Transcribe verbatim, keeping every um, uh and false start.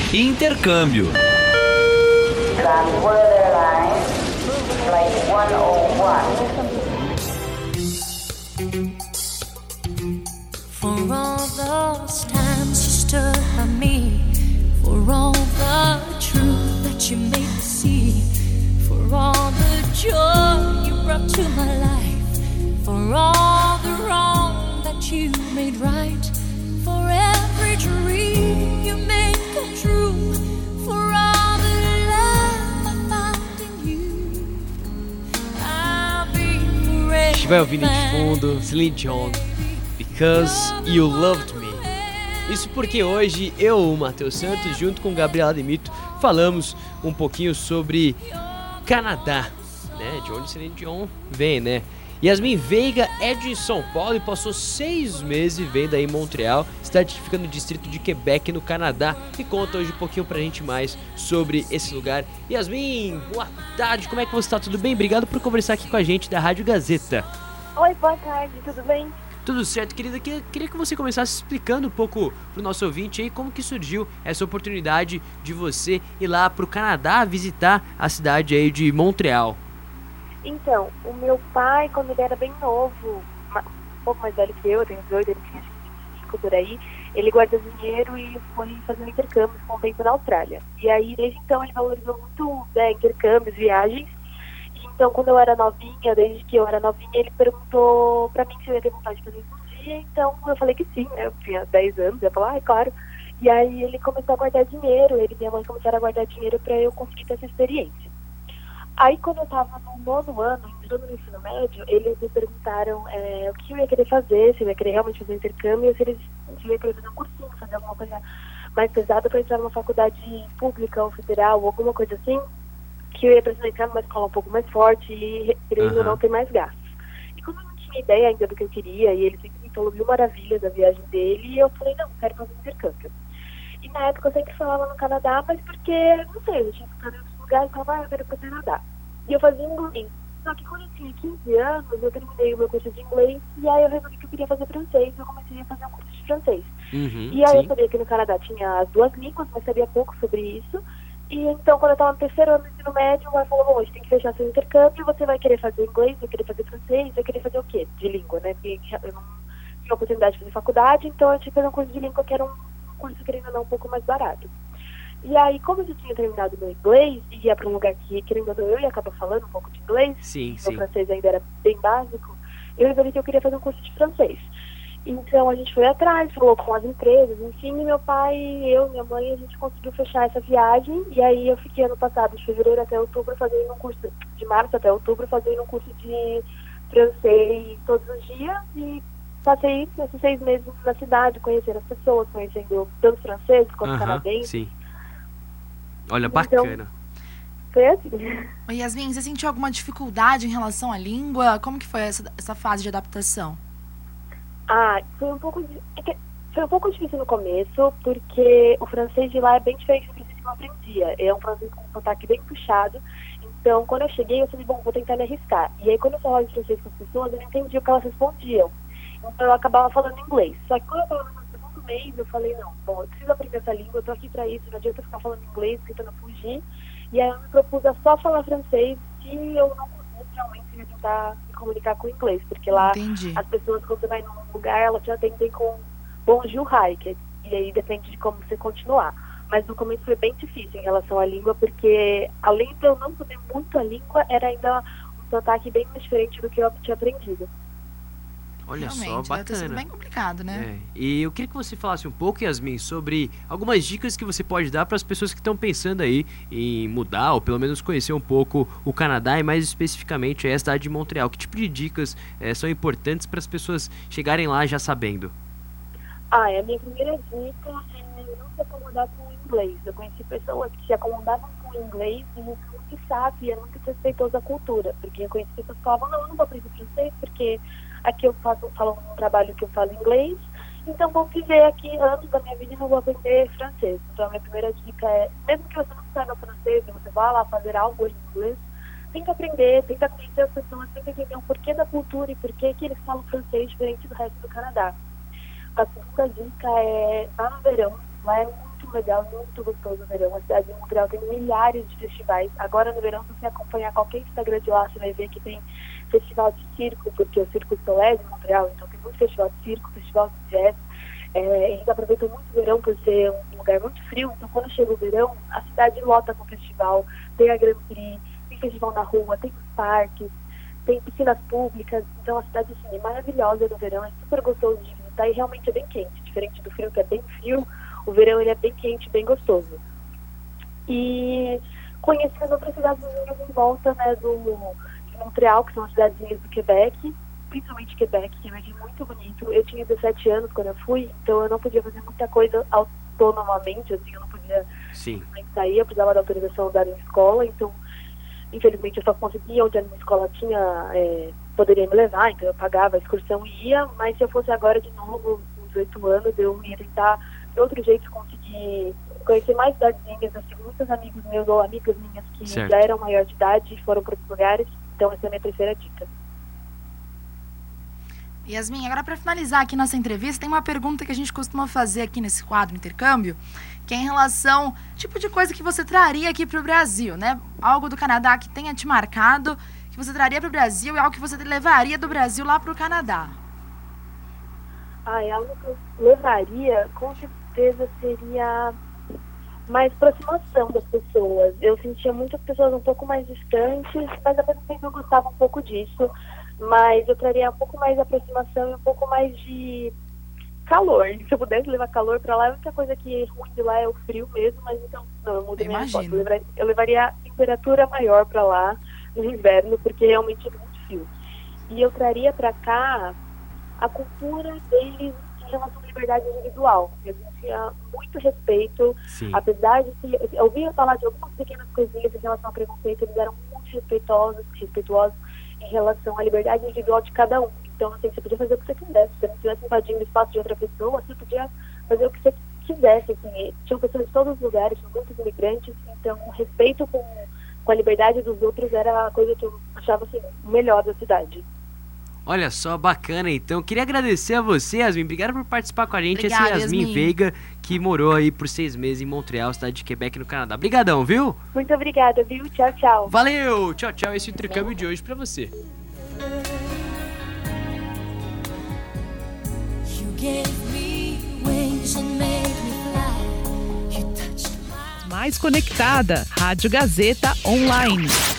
e intercâmbio. For all those times you stood by me, for all the truth that you made me see, for all the joy you brought to my life, for all the wrong that you made right, for every dream you made come true, for all the love I found in you, I'll be forever. A gente vai ouvindo de fundo Celine Dion, Because You Loved Me. Isso porque hoje eu, o Matheus Santos, junto com Gabriela Demito, falamos um pouquinho sobre Canadá, né? De onde Celine Dion vem, né? Yasmin Veiga é de São Paulo e passou seis meses vivendo aí em Montreal, cidade que fica no distrito de Quebec, no Canadá, e conta hoje um pouquinho pra gente mais sobre esse lugar. Yasmin, boa tarde, como é que você tá? Tudo bem? Obrigado por conversar aqui com a gente da Rádio Gazeta. Oi, boa tarde, tudo bem? Tudo certo, querida. Queria que você começasse explicando um pouco pro nosso ouvinte aí como que surgiu essa oportunidade de você ir lá pro Canadá visitar a cidade aí de Montreal. Então, o meu pai, quando ele era bem novo, um pouco mais velho que eu, eu tenho dois, ele tinha cinco por aí, ele guardou dinheiro e foi fazer um intercâmbio com um tempo na Austrália. E aí, desde então, ele valorizou muito, né, intercâmbios, viagens. Então, quando eu era novinha, desde que eu era novinha, ele perguntou pra mim se eu ia ter vontade de fazer isso um dia. Então, eu falei que sim, né? Eu tinha dez anos, eu ia falar, ah, é claro. E aí, ele começou a guardar dinheiro, ele e minha mãe começaram a guardar dinheiro pra eu conseguir ter essa experiência. Aí, quando eu tava no nono ano, entrando no ensino médio, eles me perguntaram é, o que eu ia querer fazer, se eu ia querer realmente fazer um intercâmbio, ou se, eles, se eu ia querer fazer um cursinho, fazer alguma coisa mais pesada pra entrar numa faculdade pública ou federal, ou alguma coisa assim, que eu ia precisar entrar numa escola um pouco mais forte e querendo ou não ter mais gastos. E como eu não tinha ideia ainda do que eu queria, e ele sempre me falou mil maravilhas da viagem dele, eu falei, não, quero fazer um intercâmbio. E na época eu sempre falava no Canadá, mas porque, não sei, eu tinha ficado em outros lugares e falava, ah, eu quero ir pro Canadá. E eu fazia inglês. Só que quando eu tinha quinze anos, eu terminei o meu curso de inglês, e aí eu resolvi que eu queria fazer francês, eu comecei a fazer um curso de francês. Uhum, e aí sim. Eu sabia que no Canadá tinha as duas línguas, mas sabia pouco sobre isso. E então, quando eu estava no terceiro ano do ensino médio, o pai falou, bom, a gente tem que fechar seu intercâmbio, você vai querer fazer inglês, vai querer fazer francês, vai querer fazer o quê? De língua, né? Porque eu não tinha oportunidade de fazer faculdade, então eu tinha que fazer um curso de língua que era um curso, querendo ou não, um pouco mais barato. E aí, como eu já tinha terminado meu inglês, e ia para um lugar que, querendo ou não, eu ia acabar falando um pouco de inglês, sim, o sim. francês ainda era bem básico, eu resolvi que eu queria fazer um curso de francês. Então a gente foi atrás, falou com as empresas, enfim, e meu pai, eu e minha mãe, a gente conseguiu fechar essa viagem. E aí eu fiquei ano passado, de fevereiro até outubro, fazendo um curso, de março até outubro, fazendo um curso de francês todos os dias. E passei esses seis meses na cidade, conhecendo as pessoas, conhecendo tanto franceses quanto Aham, canadenses. sim. Olha, Então, bacana. Foi assim. Oi, Yasmin, você sentiu alguma dificuldade em relação à língua? Como que foi essa, essa fase de adaptação? Ah, foi um pouco de, é que foi um pouco difícil no começo, porque o francês de lá é bem diferente do francês que eu aprendia. É um francês com um sotaque bem puxado. Então, quando eu cheguei, eu falei, bom, vou tentar me arriscar. E aí, quando eu falava de francês com as pessoas, eu não entendia o que elas respondiam. Então, eu acabava falando inglês. Só que quando eu estava no segundo mês, eu falei, não, bom, eu preciso aprender essa língua, eu tô aqui pra isso, não adianta ficar falando inglês, tentando fugir. E aí, eu me propus a só falar francês se eu não conseguisse realmente ia tentar me comunicar com o inglês, porque lá Entendi. as pessoas, quando você vai num lugar, elas te atendem com bonjour, hi, que, e aí depende de como você continuar. Mas no começo foi bem difícil em relação à língua, porque além de eu não saber muito a língua, era ainda um sotaque bem mais diferente do que eu tinha aprendido. Olha Realmente, só, deve ter sido bacana. bem complicado, né? É. E eu queria que você falasse um pouco, Yasmin, sobre algumas dicas que você pode dar para as pessoas que estão pensando aí em mudar, ou pelo menos conhecer um pouco o Canadá e mais especificamente a cidade de Montreal. Que tipo de dicas é, são importantes para as pessoas chegarem lá já sabendo? Ah, a minha primeira dica é não se acomodar com o inglês. Eu conheci pessoas que se acomodavam com o inglês e isso é muito chato e é muito respeitoso à cultura. Porque eu conheci pessoas que falavam, não, eu não vou aprender francês porque aqui eu faço, falo um trabalho que eu falo inglês, então vou viver aqui anos da minha vida e não vou aprender francês. Então a minha primeira dica é, mesmo que você não saiba francês e você vá lá fazer algo em inglês, tenta aprender, tenta conhecer as pessoas, tenta entender o porquê da cultura e porquê que eles falam francês diferente do resto do Canadá. A segunda dica é, lá no verão, lá é muito muito legal, muito gostoso o verão. A cidade de Montreal tem milhares de festivais. Agora no verão, se você acompanhar qualquer Instagram de lá, você vai ver que tem festival de circo, porque o Circo Soleil de Montreal, então tem muito festival de circo, festival de jazz. É, eles aproveitam muito o verão por ser um lugar muito frio, então quando chega o verão, a cidade lota com o festival, tem a Grand Prix, tem festival na rua, tem parques, tem piscinas públicas, então a cidade assim, é maravilhosa no verão, é super gostoso de visitar e realmente é bem quente, diferente do frio que é bem frio, o verão ele é bem quente, bem gostoso. E conheci as outras cidadezinhas em volta, né, do, de Montreal, que são as cidadezinhas do Quebec, principalmente Quebec, Quebec é muito bonito. Eu tinha dezessete anos quando eu fui, então eu não podia fazer muita coisa autonomamente, assim, eu não podia Sim. sair, eu precisava da autorização da minha escola, então infelizmente eu só conseguia onde a minha escola tinha, é, poderia me levar, então eu pagava a excursão e ia, mas se eu fosse agora de novo, com dezoito anos, eu ia tentar de outro jeito conseguir conhecer mais cidadezinhas, assim, muitos amigos meus ou amigas minhas que certo. já eram maior de idade e foram para outros lugares, então essa é a minha terceira dica. Yasmin, agora para finalizar aqui nossa entrevista, tem uma pergunta que a gente costuma fazer aqui nesse quadro Intercâmbio, que é em relação ao tipo de coisa que você traria aqui para o Brasil, né? Algo do Canadá que tenha te marcado, que você traria para o Brasil e algo que você levaria do Brasil lá para o Canadá. Ah, é algo que eu levaria, com certeza seria mais aproximação das pessoas. Eu sentia muitas pessoas um pouco mais distantes, mas ao mesmo tempo eu gostava um pouco disso. Mas eu traria um pouco mais de aproximação e um pouco mais de calor. Se eu pudesse levar calor pra lá, a única coisa que é ruim de lá é o frio mesmo, mas então, não, eu mudei minha foto. Eu levaria, eu levaria a temperatura maior pra lá no inverno, porque realmente é muito frio. E eu traria pra cá a cultura deles em relação à liberdade individual. Eu sentia muito respeito, Sim. apesar de que eu ouvia falar de algumas pequenas coisinhas em relação ao preconceito, eles eram muito respeitosos, respeituosos em relação à liberdade individual de cada um. Então, assim, você podia fazer o que você quisesse. Se você não estivesse invadindo o espaço de outra pessoa, você podia fazer o que você quisesse. Assim. Tinham pessoas de todos os lugares, tinham muitos imigrantes, então o respeito com, com a liberdade dos outros era a coisa que eu achava assim, o melhor da cidade. Olha só, bacana então. Queria agradecer a você, Yasmin. Obrigado por participar com a gente. Obrigada, Essa é Yasmin, Yasmin Veiga, que morou aí por seis meses em Montreal, cidade de Quebec, no Canadá. Obrigadão, viu? Muito obrigada, viu? Tchau, tchau. Valeu! Tchau, tchau. Esse é o intercâmbio de hoje pra você. You gave me wings and made me fly. You touched my Mais conectada, Rádio Gazeta Online.